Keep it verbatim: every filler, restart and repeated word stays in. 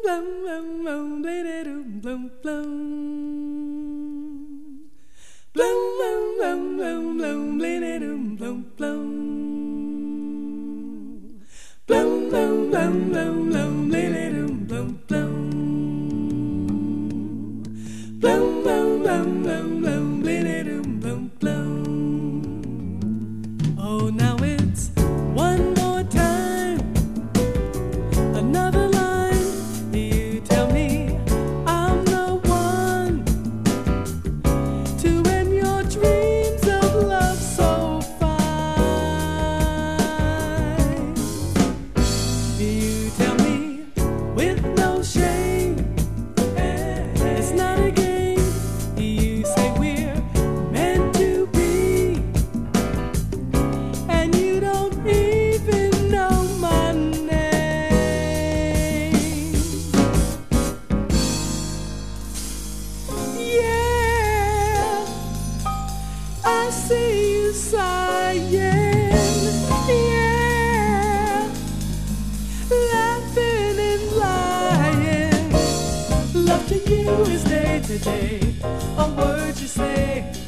blum, blum, blum, blum, blum, blum. Blum, blum, blum, blum, blum, blum, blum, blum. Blum, blum, blum, blum, blum, blum, blum, blum. Blum, blum, blum, blum, blum, blum, blum. Oh, now it's one more time, another line. You tell me I'm the one to end your dreams of love so fine. You tell me with no shame, it's not a game. You say we're meant to be, and you don't even know my name. Yeah, I see you sighing. Yeah, laughing and lying. Love to you is day to day, a word you say.